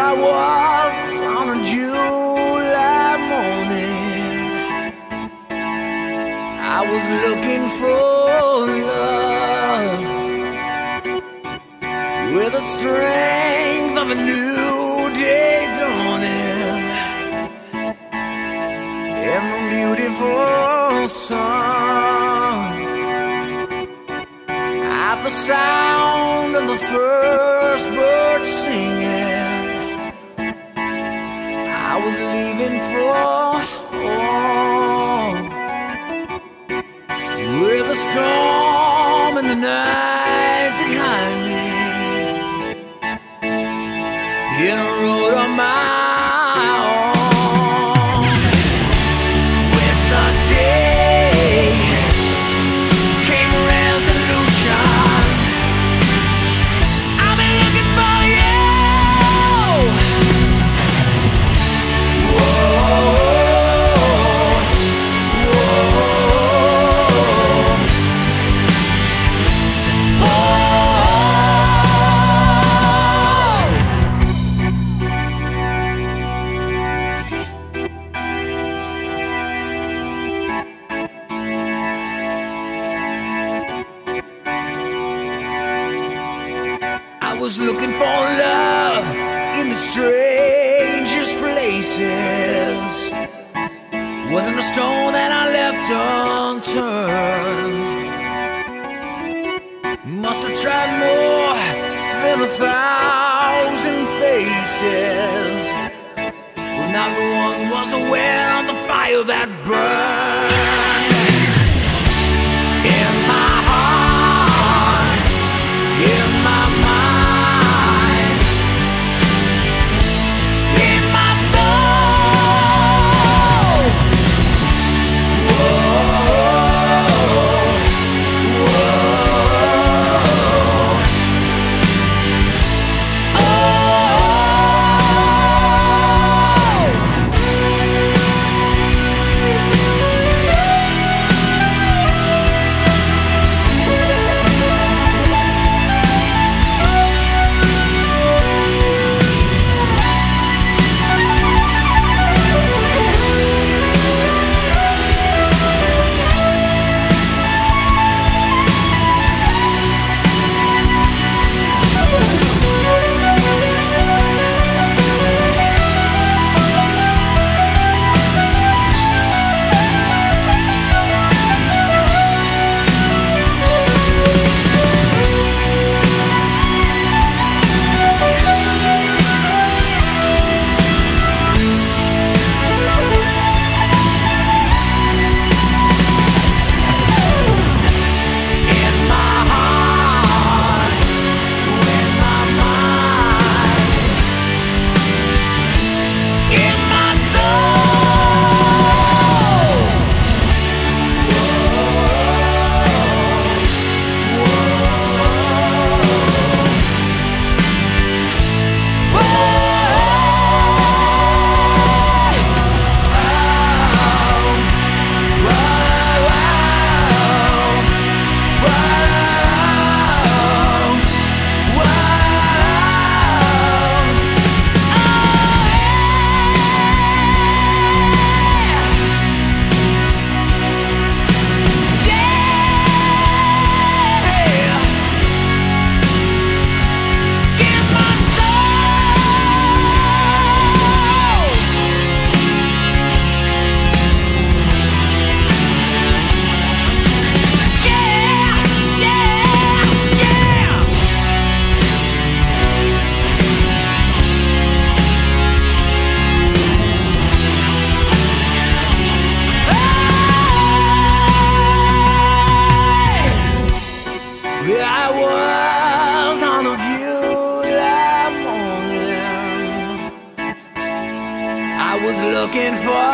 I was on a July morning. I was looking for love with the strength of a new day dawning in the beautiful sun. At the sound of the first bird singing, I was leaving for home, with a storm in the night behind me, in a road on my own. With the day came resolution. I've been looking for you. Whoa, I was looking for love in the strangest places. Wasn't a stone that I left unturned. Must have tried more than 1,000 faces, but not one was aware of the fire that burned in my heart, in my mind. I was on a July morning. I was looking for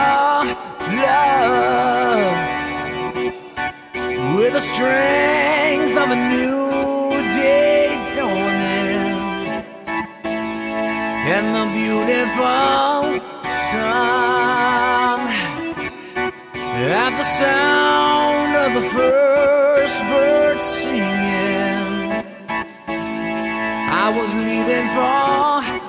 love with the strength of a new day dawning and the beautiful sun. At the sound of the first bird singing, I was leaving for